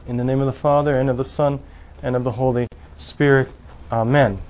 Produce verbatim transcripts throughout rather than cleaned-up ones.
In the name of the Father, and of the Son, and of the Holy Spirit. Amen.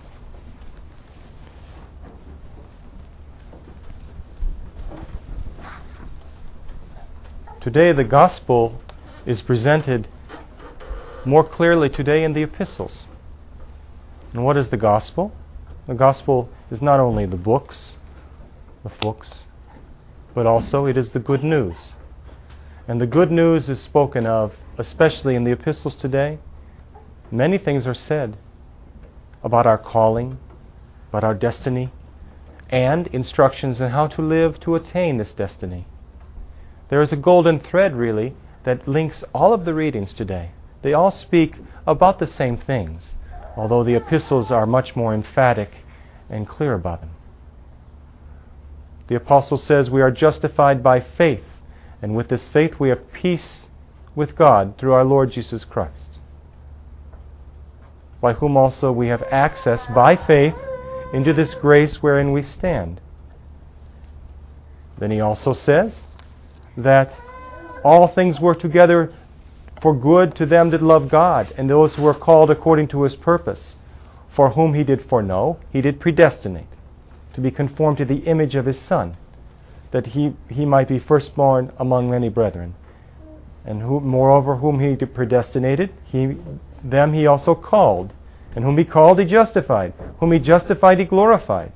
Today the Gospel is presented more clearly today in the epistles. And what is the Gospel? The Gospel is not only the books, the books, but also it is the good news. And the good news is spoken of, especially in the epistles today. Many things are said about our calling, about our destiny, and instructions on how to live to attain this destiny. There is a golden thread, really, that links all of the readings today. They all speak about the same things, although the epistles are much more emphatic and clear about them. The apostle says we are justified by faith, and with this faith we have peace with God through our Lord Jesus Christ, by whom also we have access by faith into this grace wherein we stand. Then he also says that all things work together for good to them that love God, and those who are called according to His purpose, for whom He did foreknow, He did predestinate to be conformed to the image of His Son, that he, he might be firstborn among many brethren. And who, moreover, whom He did predestinated, he, them He also called. And whom He called, He justified. Whom He justified, He glorified.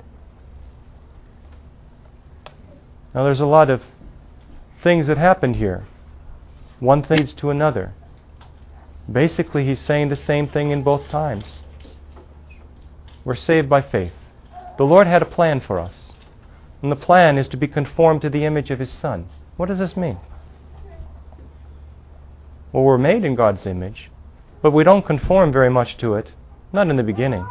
Now there's a lot of things that happened here. One thing leads to another. Basically, he's saying the same thing in both times. We're saved by faith. The Lord had a plan for us. And the plan is to be conformed to the image of His Son. What does this mean? Well, we're made in God's image, but we don't conform very much to it, not in the beginning.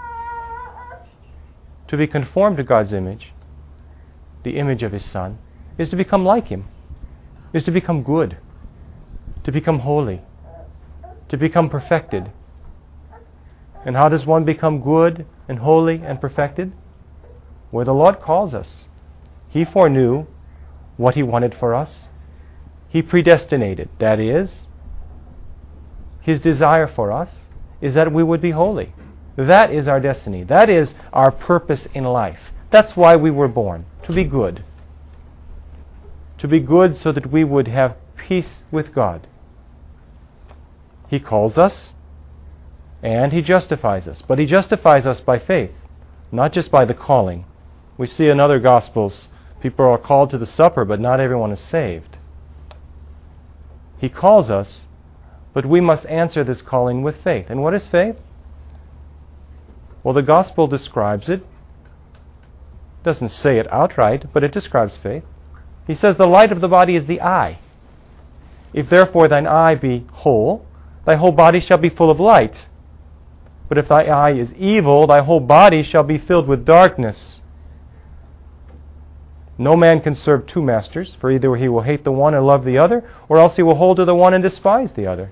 To be conformed to God's image, the image of His Son, is to become like Him, is to become good, to become holy, to become perfected. And how does one become good and holy and perfected? Where the Lord calls us. He foreknew what He wanted for us. He predestinated. That is, His desire for us is that we would be holy. That is our destiny. That is our purpose in life. That's why we were born, to be good. To be good so that we would have peace with God. He calls us and He justifies us. But He justifies us by faith, not just by the calling. We see in other Gospels, people are called to the supper, but not everyone is saved. He calls us, but we must answer this calling with faith. And what is faith? Well, the Gospel describes it. It doesn't say it outright, but it describes faith. He says, the light of the body is the eye. If therefore thine eye be whole, thy whole body shall be full of light. But if thy eye is evil, thy whole body shall be filled with darkness. No man can serve two masters, for either he will hate the one and love the other, or else he will hold to the one and despise the other.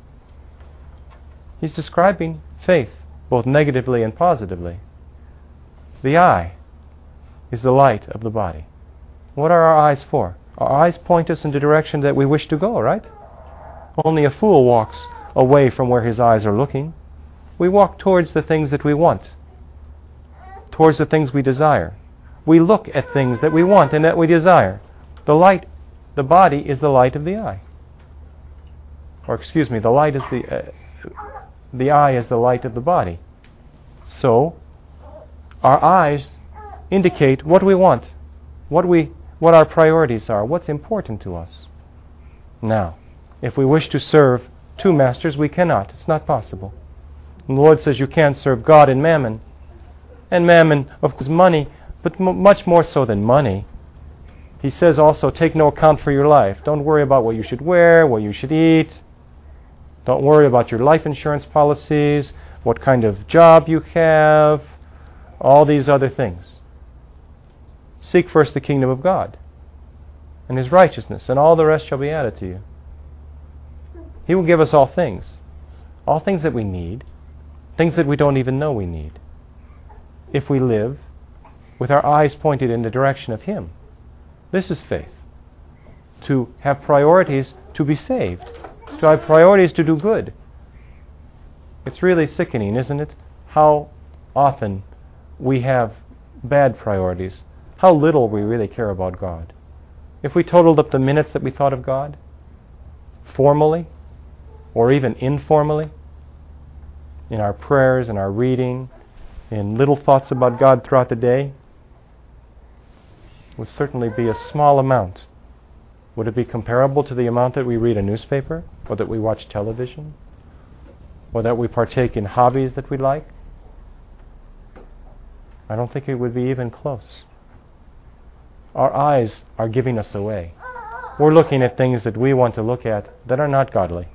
He's describing faith, both negatively and positively. The eye is the light of the body. What are our eyes for? Our eyes point us in the direction that we wish to go, right? Only a fool walks away from where his eyes are looking. We walk towards the things that we want, towards the things we desire. We look at things that we want and that we desire. The light, the body is the light of the eye. Or excuse me, the light is the uh, the eye is the light of the body. So, our eyes indicate what we want, what we what our priorities are, what's important to us. Now, if we wish to serve two masters, we cannot. It's not possible. And the Lord says you can't serve God and mammon. And mammon, of course, money, but m- much more so than money. He says also, take no account for your life. Don't worry about what you should wear, what you should eat. Don't worry about your life insurance policies, what kind of job you have, all these other things. Seek first the kingdom of God and His righteousness, and all the rest shall be added to you. He will give us all things, all things that we need, things that we don't even know we need, if we live with our eyes pointed in the direction of Him. This is faith. To have priorities to be saved, to have priorities to do good, It's really sickening, isn't it? How often we have bad priorities. How little we really care about God. If we totaled up the minutes that we thought of God, formally, or even informally, in our prayers, in our reading, in little thoughts about God throughout the day, would certainly be a small amount. Would it be comparable to the amount that we read a newspaper, or that we watch television, or that we partake in hobbies that we like? I don't think it would be even close. Our eyes are giving us away. We're looking at things that we want to look at that are not godly.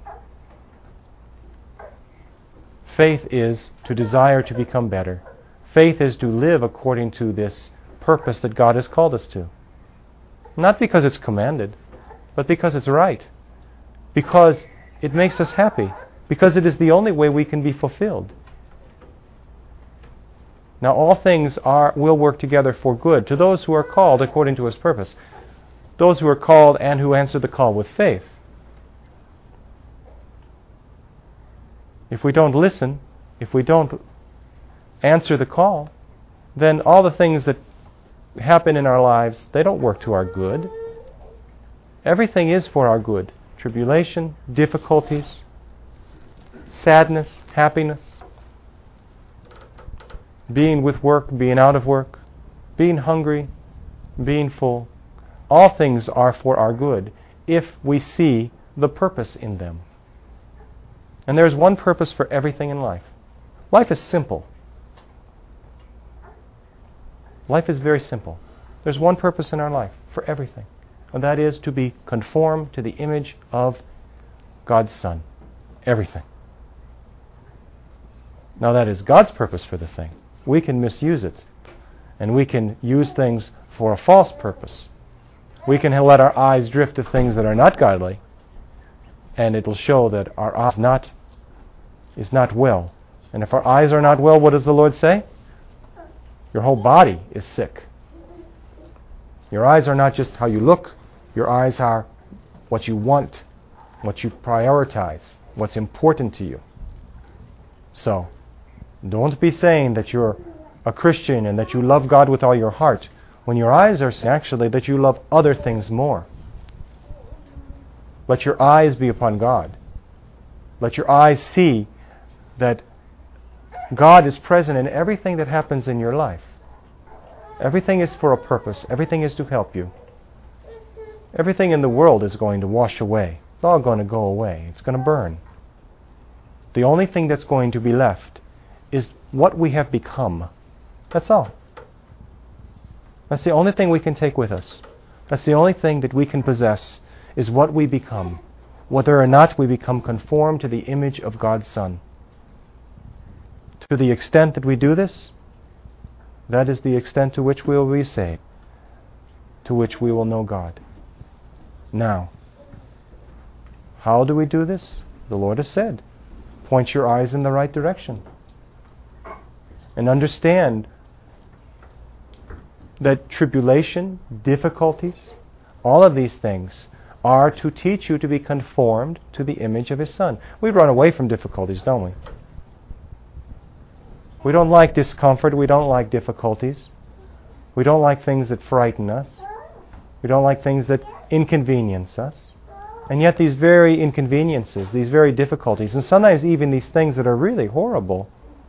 Faith is to desire to become better. Faith is to live according to this purpose that God has called us to. Not because it's commanded, but because it's right. Because it makes us happy. Because it is the only way we can be fulfilled. Now all things are will work together for good to those who are called according to His purpose. Those who are called and who answer the call with faith. If we don't listen, if we don't answer the call, then all the things that happen in our lives, they don't work to our good. Everything is for our good. Tribulation, difficulties, sadness, happiness, being with work, being out of work, being hungry, being full. All things are for our good if we see the purpose in them. And there's one purpose for everything in life. Life is simple. Life is very simple. There's one purpose in our life for everything, and that is to be conformed to the image of God's Son. Everything. Now that is God's purpose for the thing. We can misuse it, and we can use things for a false purpose. We can let our eyes drift to things that are not godly, and it will show that our eye is not, is not well. And if our eyes are not well, what does the Lord say? Your whole body is sick. Your eyes are not just how you look. Your eyes are what you want, what you prioritize, what's important to you. So, don't be saying that you're a Christian and that you love God with all your heart when your eyes are saying actually that you love other things more. Let your eyes be upon God. Let your eyes see that God is present in everything that happens in your life. Everything is for a purpose. Everything is to help you. Everything in the world is going to wash away. It's all going to go away. It's going to burn. The only thing that's going to be left is what we have become. That's all. That's the only thing we can take with us. That's the only thing that we can possess, is what we become. Whether or not we become conformed to the image of God's Son. To the extent that we do this, that is the extent to which we will be saved, to which we will know God. Now, how do we do this? The Lord has said, point your eyes in the right direction. And understand that tribulation, difficulties, all of these things are to teach you to be conformed to the image of His Son. We run away from difficulties, don't we? We don't like discomfort. We don't like difficulties. We don't like things that frighten us. We don't like things that inconvenience us. And yet these very inconveniences, these very difficulties, and sometimes even these things that are really horrible,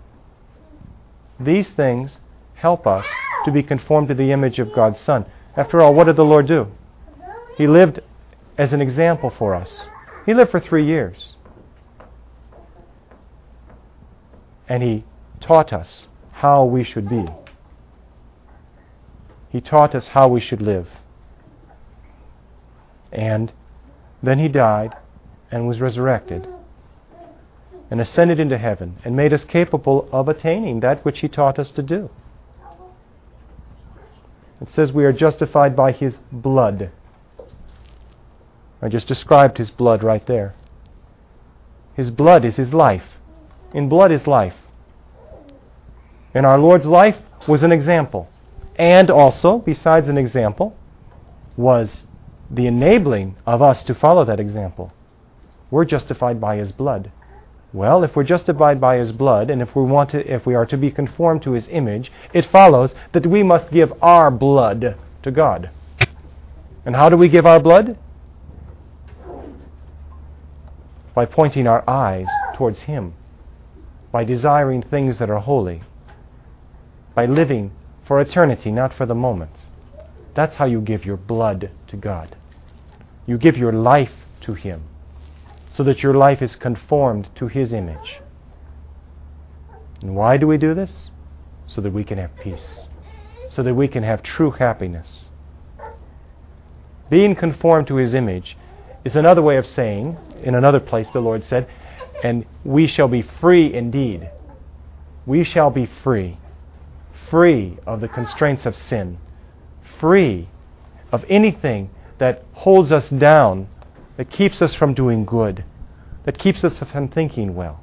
these things help us to be conformed to the image of God's Son. After all, what did the Lord do? He lived as an example for us. He lived for three years. And He taught us how we should be. He taught us how we should live. And then He died and was resurrected and ascended into heaven and made us capable of attaining that which He taught us to do. It says we are justified by His blood. I just described His blood right there. His blood is His life. In blood is life. And our Lord's life was an example. And also, besides an example, was the enabling of us to follow that example. We're justified by His blood. Well, if we're justified by His blood, and if we want to, if we are to be conformed to His image, it follows that we must give our blood to God. And how do we give our blood? By pointing our eyes towards Him, by desiring things that are holy, by living for eternity, not for the moment. That's how you give your blood to God. You give your life to Him, so that your life is conformed to His image. And why do we do this? So that we can have peace, so that we can have true happiness. Being conformed to His image is another way of saying, in another place the Lord said, and we shall be free indeed. We shall be free. Free of the constraints of sin. Free of anything that holds us down, that keeps us from doing good, that keeps us from thinking well.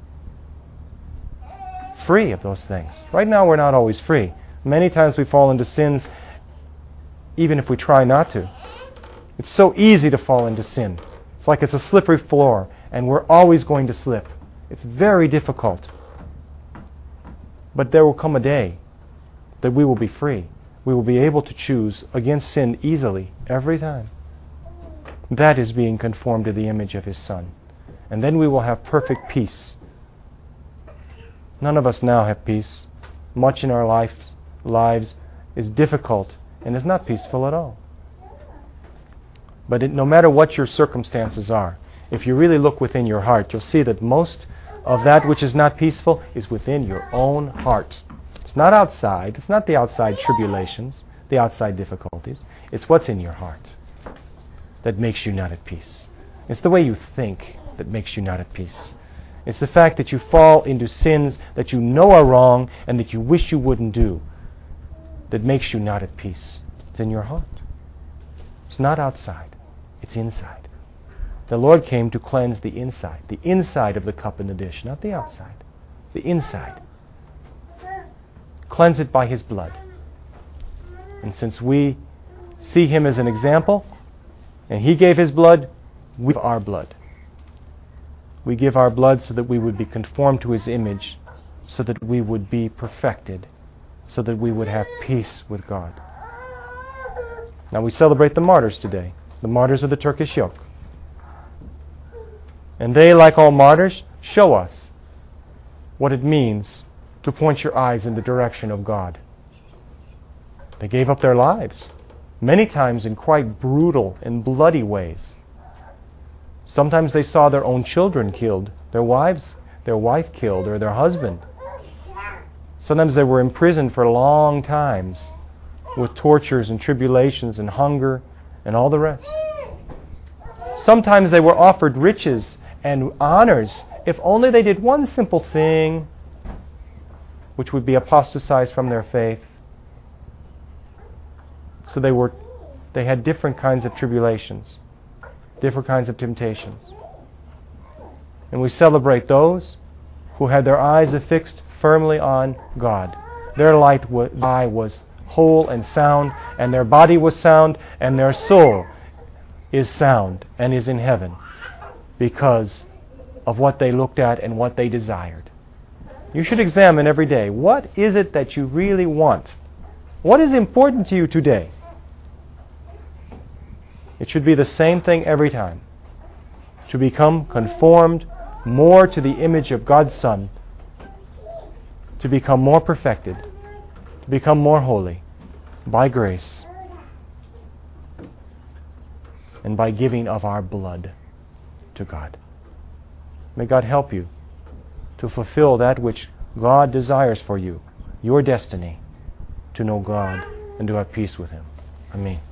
Free of those things. Right now we're not always free. Many times we fall into sins even if we try not to. It's so easy to fall into sin. It's like it's a slippery floor, and we're always going to slip. It's very difficult. But there will come a day that we will be free. We will be able to choose against sin easily, every time. That is being conformed to the image of His Son. And then we will have perfect peace. None of us now have peace. Much in our lives, lives is difficult and is not peaceful at all. But it, no matter what your circumstances are, if you really look within your heart, you'll see that most of that which is not peaceful is within your own heart. It's not outside. It's not the outside tribulations, the outside difficulties. It's what's in your heart that makes you not at peace. It's the way you think that makes you not at peace. It's the fact that you fall into sins that you know are wrong and that you wish you wouldn't do that makes you not at peace. It's in your heart. It's not outside. It's inside. The Lord came to cleanse the inside, the inside of the cup and the dish, not the outside, the inside. Cleanse it by His blood. And since we see Him as an example, and He gave His blood, we give our blood. We give our blood so that we would be conformed to His image, so that we would be perfected, so that we would have peace with God. Now we celebrate the martyrs today, the martyrs of the Turkish yoke. And they, like all martyrs, show us what it means to point your eyes in the direction of God. They gave up their lives, many times in quite brutal and bloody ways. Sometimes they saw their own children killed, their wives, their wife killed, or their husband. Sometimes they were imprisoned for long times with tortures and tribulations and hunger and all the rest. Sometimes they were offered riches and honors if only they did one simple thing, which would be apostatized from their faith. So they were, they had different kinds of tribulations, different kinds of temptations. And we celebrate those who had their eyes affixed firmly on God. Their light w- eye was whole and sound, and their body was sound, and their soul is sound and is in heaven because of what they looked at and what they desired. You should examine every day, what is it that you really want? What is important to you today? It should be the same thing every time. To become conformed more to the image of God's Son, to become more perfected, to become more holy by grace and by giving of our blood to God. May God help you to fulfill that which God desires for you, your destiny, to know God and to have peace with Him. Amen.